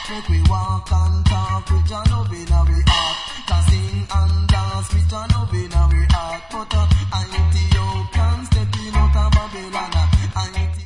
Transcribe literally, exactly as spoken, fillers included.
Make we walk and talk with Jah love in our heart. Just sing and dance with Jah